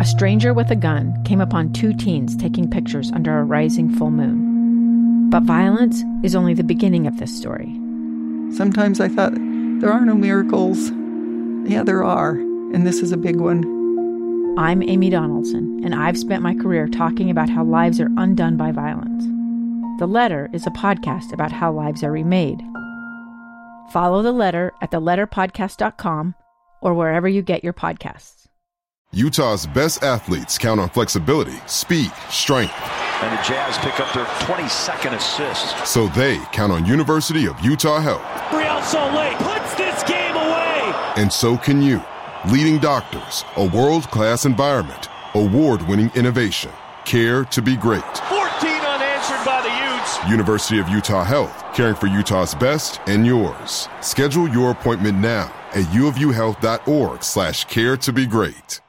a stranger with a gun came upon two teens taking pictures under a rising full moon. But violence is only the beginning of this story. Sometimes I thought, there are no miracles. Yeah, there are, and this is a big one. I'm Amy Donaldson, and I've spent my career talking about how lives are undone by violence. The Letter is a podcast about how lives are remade. Follow The Letter at theletterpodcast.com or wherever you get your podcasts. Utah's best athletes count on flexibility, speed, strength. And the Jazz pick up their 22nd assist. So they count on University of Utah Health. Real Salt Lake puts this game away. And so can you. Leading doctors, a world-class environment, award-winning innovation, care to be great. 14 unanswered by the Utes. University of Utah Health, caring for Utah's best and yours. Schedule your appointment now at uofuhealth.org/care to be great.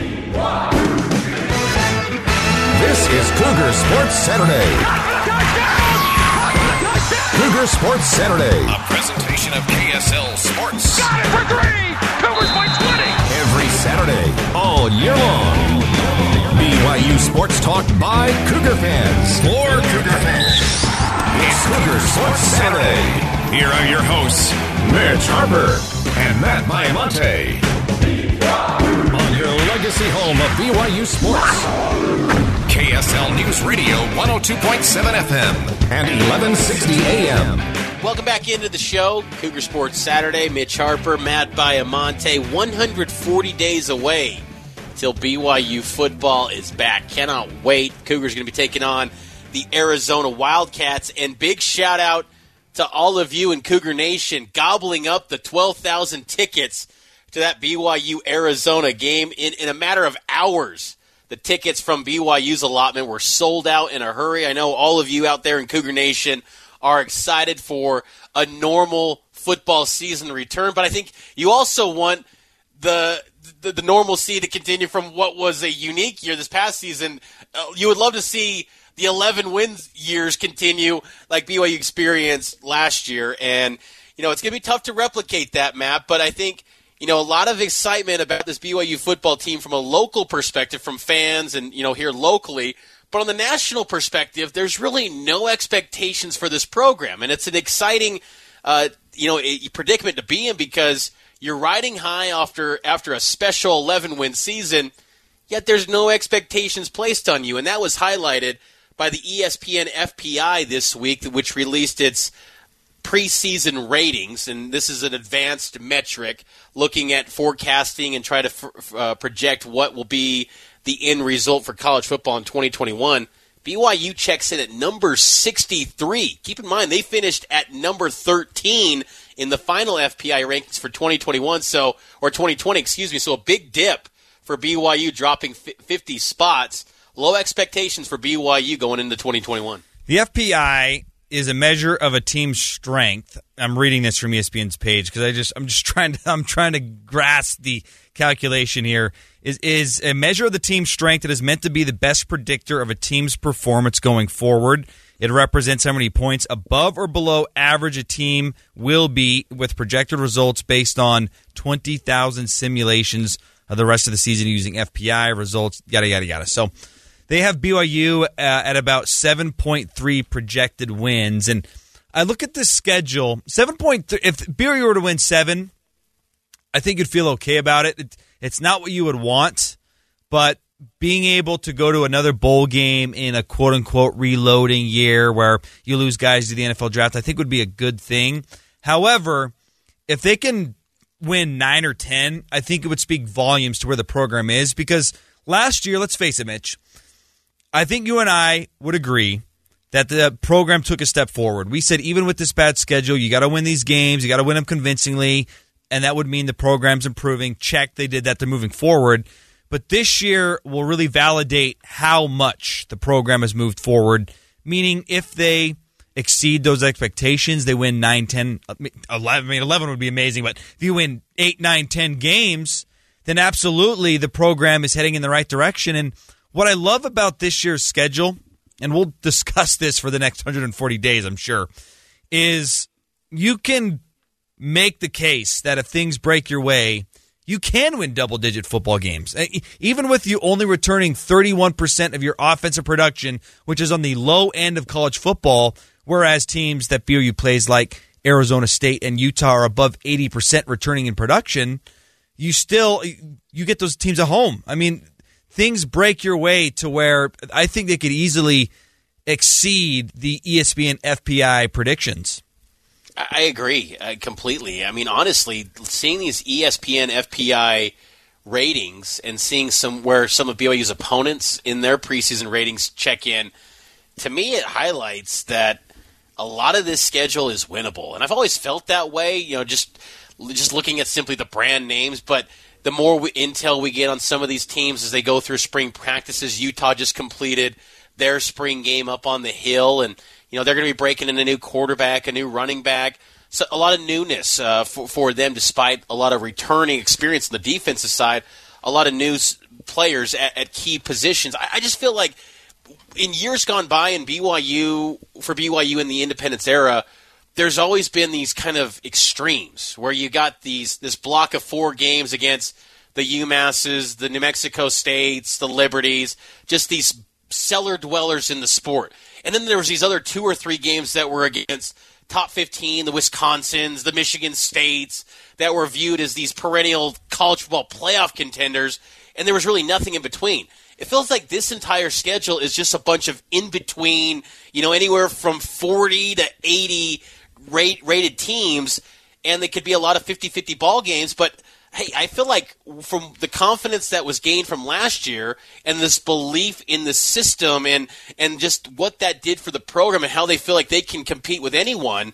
This is Cougar Sports Saturday. Cougar Sports Saturday. A presentation of KSL Sports. Got it for three. Cougars by 20. Every Saturday, all year long. BYU Sports Talk by Cougar fans. For Cougar fans. It's Cougar Sports Saturday. Here are your hosts, Mitch Harper and Matt Baiamonte. On your legacy home of BYU Sports. KSL News Radio 102.7 FM and 1160 AM. Welcome back into the show, Cougar Sports Saturday. Mitch Harper, Matt Baiamonte. 140 days away till BYU football is back. Cannot wait. Cougars going to be taking on the Arizona Wildcats. And big shout out to all of you in Cougar Nation gobbling up the 12,000 tickets to that BYU-Arizona game in a matter of hours. The tickets from BYU's allotment were sold out in a hurry. I know all of you out there in Cougar Nation are excited for a normal football season return, but I think you also want the normalcy to continue from what was a unique year this past season. You would love to see the 11 wins years continue like BYU experienced last year, and it's going to be tough to replicate that, Matt, but I think a lot of excitement about this BYU football team from a local perspective, from fans and, here locally. But on the national perspective, there's really no expectations for this program. And it's an exciting, predicament to be in because you're riding high after a special 11-win season, yet there's no expectations placed on you. And that was highlighted by the ESPN FPI this week, which released its preseason ratings, and this is an advanced metric looking at forecasting and try to project what will be the end result for college football in 2021. BYU checks in at number 63. Keep in mind, they finished at number 13 in the final FPI rankings for 2021, or 2020, so a big dip for BYU, dropping 50 spots. Low expectations for BYU going into 2021. The FPI is a measure of a team's strength. I'm reading this from ESPN's page because I'm trying to grasp the calculation here. Is a measure of the team's strength that is meant to be the best predictor of a team's performance going forward. It represents how many points above or below average a team will be with projected results based on 20,000 simulations of the rest of the season using FPI results, yada, yada, yada. So they have BYU at about 7.3 projected wins. And I look at this schedule, 7.3. If BYU were to win 7, I think you'd feel okay about it. It's not what you would want, but being able to go to another bowl game in a quote-unquote reloading year where you lose guys to the NFL draft, I think would be a good thing. However, if they can win 9 or 10, I think it would speak volumes to where the program is because last year, let's face it, Mitch, I think you and I would agree that the program took a step forward. We said even with this bad schedule, you got to win these games, you got to win them convincingly, and that would mean the program's improving. Check, they did that, they're moving forward. But this year will really validate how much the program has moved forward, meaning if they exceed those expectations, they win 9, 10, 11. 11 would be amazing, but if you win 8, 9, 10 games, then absolutely the program is heading in the right direction. And what I love about this year's schedule, and we'll discuss this for the next 140 days, I'm sure, is you can make the case that if things break your way, you can win double-digit football games. Even with you only returning 31% of your offensive production, which is on the low end of college football, whereas teams that BYU plays like Arizona State and Utah are above 80% returning in production, you get those teams at home. I mean, things break your way to where I think they could easily exceed the ESPN FPI predictions. I agree completely. I mean, honestly, seeing these ESPN FPI ratings and seeing where some of BYU's opponents in their preseason ratings check in, to me it highlights that a lot of this schedule is winnable. And I've always felt that way, just looking at simply the brand names, but the more intel we get on some of these teams as they go through spring practices, Utah just completed their spring game up on the hill, and they're going to be breaking in a new quarterback, a new running back. So a lot of newness for them, despite a lot of returning experience on the defensive side, a lot of new players at key positions. I just feel like in years gone by in BYU in the independence era, there's always been these kind of extremes where you got this block of 4 games against the UMasses, the New Mexico States, the Liberties, just these cellar dwellers in the sport. And then there was these other 2 or 3 games that were against top 15, the Wisconsins, the Michigan States, that were viewed as these perennial college football playoff contenders, and there was really nothing in between. It feels like this entire schedule is just a bunch of in-between, anywhere from 40 to 80 rated teams, and they could be a lot of 50-50 ball games, but hey, I feel like from the confidence that was gained from last year and this belief in the system and just what that did for the program and how they feel like they can compete with anyone,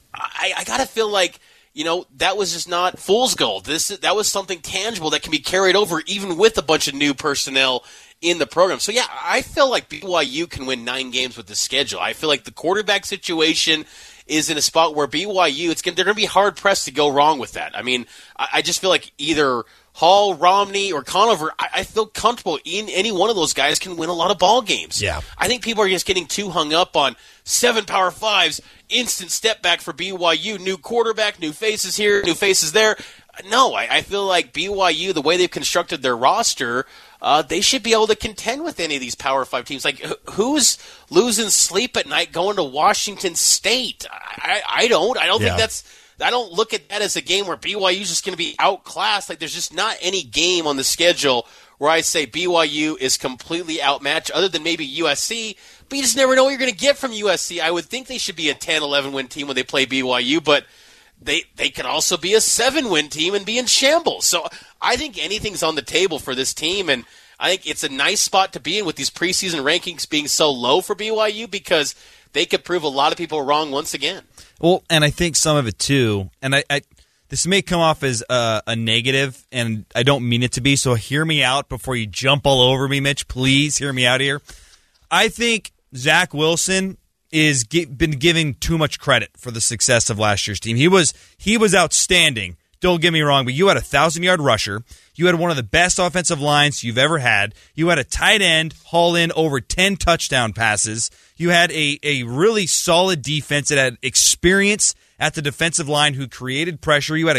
I got to feel like, that was just not fool's gold. That was something tangible that can be carried over even with a bunch of new personnel in the program. So, yeah, I feel like BYU can win 9 games with this schedule. I feel like the quarterback situation is in a spot where BYU, they're going to be hard-pressed to go wrong with that. I mean, I just feel like either Hall, Romney, or Conover, I feel comfortable in any one of those guys can win a lot of ball games. Yeah. I think people are just getting too hung up on 7 Power 5s, instant step back for BYU, new quarterback, new faces here, new faces there. No, I feel like BYU, the way they've constructed their roster, they should be able to contend with any of these Power 5 teams. Like, who's losing sleep at night going to Washington State? I don't. I don't think I don't look at that as a game where BYU is just going to be outclassed. Like, there's just not any game on the schedule where I say BYU is completely outmatched, other than maybe USC. But you just never know what you're going to get from USC. I would think they should be a 10-11 win team when they play BYU, but they could also be a 7-win team and be in shambles. So I think anything's on the table for this team, and I think it's a nice spot to be in with these preseason rankings being so low for BYU because they could prove a lot of people wrong once again. Well, and I think some of it too, and I this may come off as a negative, and I don't mean it to be, so hear me out before you jump all over me, Mitch. Please hear me out here. I think Zach Wilson is been giving too much credit for the success of last year's team. He was outstanding. Don't get me wrong, but you had a 1,000-yard rusher. You had one of the best offensive lines you've ever had. You had a tight end haul in over 10 touchdown passes. You had a really solid defense that had experience at the defensive line who created pressure. You had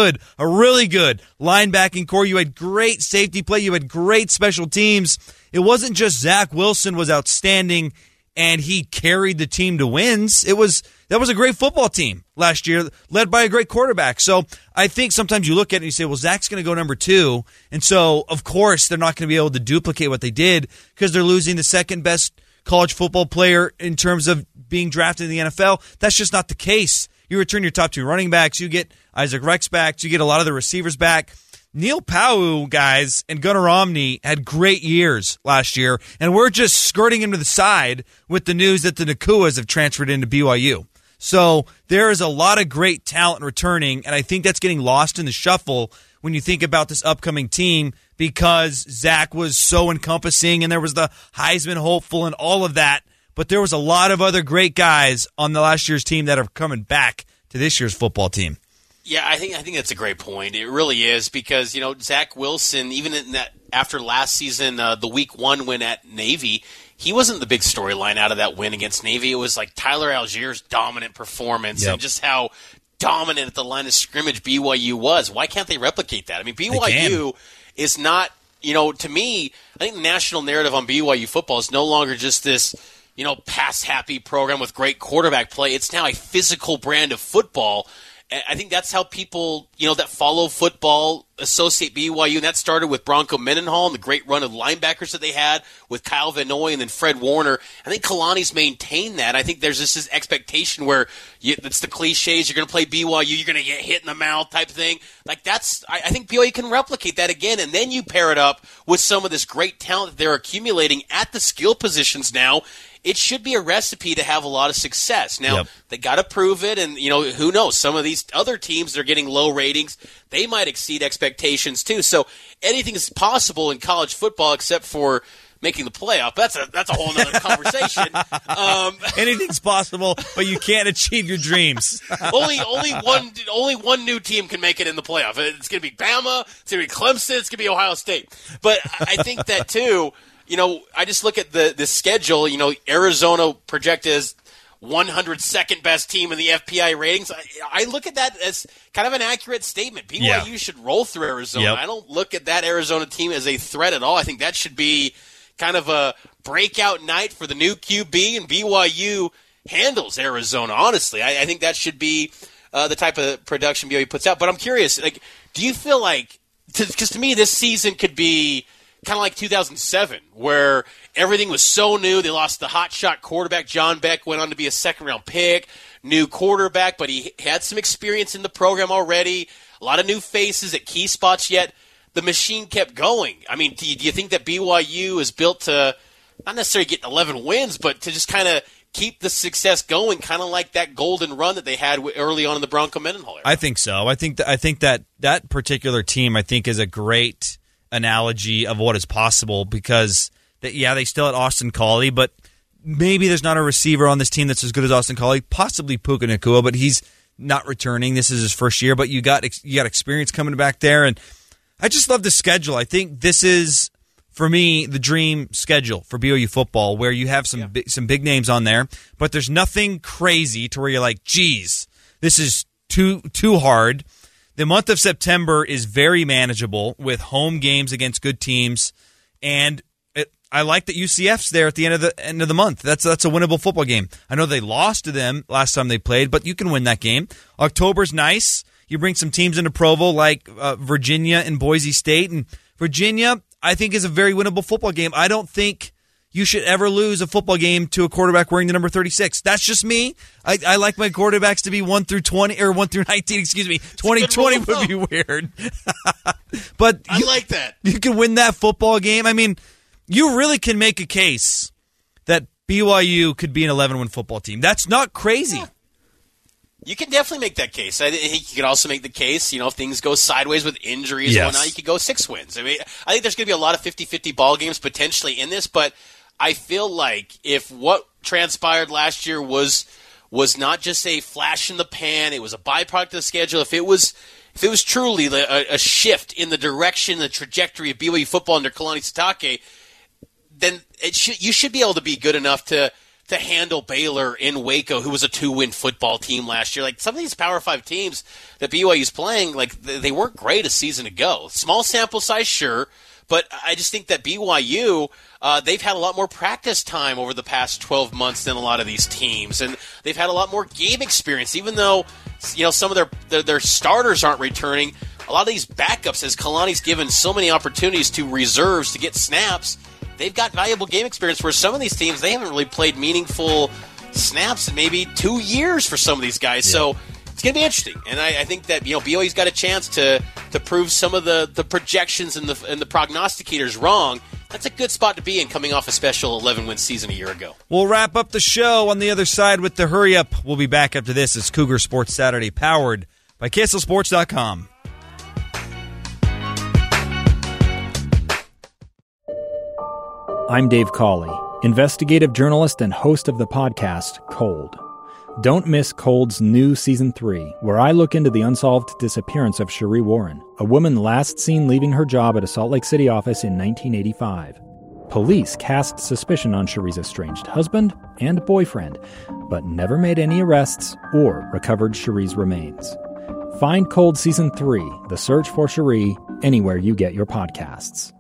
a really good linebacking core. You had great safety play. You had great special teams. It wasn't just Zach Wilson was outstanding and he carried the team to wins. That was a great football team last year, led by a great quarterback. So I think sometimes you look at it and you say, well, Zach's going to go number 2. And so, of course, they're not going to be able to duplicate what they did because they're losing the second best college football player in terms of being drafted in the NFL. That's just not the case. You return your top 2 running backs. You get Isaac Rex back. You get a lot of the receivers back. Neil Pau'u, guys, and Gunnar Romney had great years last year, and we're just skirting him to the side with the news that the Nakuas have transferred into BYU. So there is a lot of great talent returning, and I think that's getting lost in the shuffle when you think about this upcoming team because Zach was so encompassing, and there was the Heisman hopeful and all of that, but there was a lot of other great guys on the last year's team that are coming back to this year's football team. Yeah, I think that's a great point. It really is because, Zach Wilson, even in that after last season, the week 1 win at Navy, he wasn't the big storyline out of that win against Navy. It was like Tyler Algier's dominant performance and just how dominant at the line of scrimmage BYU was. Why can't they replicate that? I mean, BYU is not, to me, I think the national narrative on BYU football is no longer just this, pass-happy program with great quarterback play. It's now a physical brand of football. I think that's how people, that follow football associate BYU, and that started with Bronco Mendenhall and the great run of linebackers that they had with Kyle Van Noy and then Fred Warner. I think Kalani's maintained that. I think there's this expectation where it's the cliches, you're going to play BYU, you're going to get hit in the mouth type thing. Like I think BYU can replicate that again, and then you pair it up with some of this great talent that they're accumulating at the skill positions now. It should be a recipe to have a lot of success. Now, They got to prove it, and who knows? Some of these other teams that are getting low ratings, they might exceed expectations too. So anything is possible in college football except for making the playoff. That's a whole other conversation. Anything's possible, but you can't achieve your dreams. only one new team can make it in the playoff. It's going to be Bama. It's going to be Clemson. It's going to be Ohio State. But I think that too. I just look at the schedule. Arizona projected as 102nd best team in the FPI ratings. I look at that as kind of an accurate statement. BYU should roll through Arizona. I don't look at that Arizona team as a threat at all. I think that should be kind of a breakout night for the new QB, and BYU handles Arizona. Honestly, I think that should be the type of production BYU puts out. But I'm curious, do you feel like, because to me this season could be kind of like 2007, where everything was so new. They lost the hotshot quarterback. John Beck went on to be a second-round pick, new quarterback, but he had some experience in the program already, a lot of new faces at key spots, yet the machine kept going. I mean, do you think that BYU is built to not necessarily get 11 wins, but to just kind of keep the success going, kind of like that golden run that they had early on in the Bronco Mendenhall era? I think so. I think that particular team, I think, is a great analogy of what is possible, because they still had Austin Collie, but maybe there's not a receiver on this team that's as good as Austin Collie, possibly Puka Nacua, but he's not returning. This is his first year, but you got experience coming back there, and I just love the schedule. I think this is, for me, the dream schedule for BYU football, where you have some big names on there, but there's nothing crazy to where you're like, geez, this is too hard. The month of September is very manageable with home games against good teams, and I like that UCF's there at the end of the month. That's a winnable football game. I know they lost to them last time they played, but you can win that game. October's nice. You bring some teams into Provo like Virginia and Boise State, and Virginia, I think, is a very winnable football game. I don't think you should ever lose a football game to a quarterback wearing the number 36. That's just me. I like my quarterbacks to be 1 through 20 or 1 through 19. Excuse me. 2020 would be weird. But I like that. You can win that football game. I mean, you really can make a case that BYU could be an 11-win football team. That's not crazy. Yeah. You can definitely make that case. I think you could also make the case, if things go sideways with injuries and whatnot, you could go 6 wins. I mean, I think there's going to be a lot of 50-50 ball games potentially in this, but I feel like if what transpired last year was not just a flash in the pan, it was a byproduct of the schedule, if it was truly a shift in the direction, the trajectory of BYU football under Kalani Sitake, then you should be able to be good enough to handle Baylor in Waco, who was a 2-win football team last year. Like, some of these Power 5 teams that BYU's playing, like, they weren't great a season ago. Small sample size, sure, but I just think that BYU, they've had a lot more practice time over the past 12 months than a lot of these teams, and they've had a lot more game experience, even though, some of their starters aren't returning. A lot of these backups, as Kalani's given so many opportunities to reserves to get snaps, they've got valuable game experience, where some of these teams, they haven't really played meaningful snaps in maybe 2 years for some of these guys. Yeah. So it's going to be interesting. And I think that, BYU's got a chance to prove some of the projections and the prognosticators wrong. That's a good spot to be in, coming off a special 11-win season a year ago. We'll wrap up the show on the other side with the Hurry Up. We'll be back after this. It's Cougar Sports Saturday, powered by KSLSports.com. I'm Dave Cawley, investigative journalist and host of the podcast Cold. Don't miss Cold's new Season 3, where I look into the unsolved disappearance of Cherie Warren, a woman last seen leaving her job at a Salt Lake City office in 1985. Police cast suspicion on Cherie's estranged husband and boyfriend, but never made any arrests or recovered Cherie's remains. Find Cold Season 3, The Search for Cherie, anywhere you get your podcasts.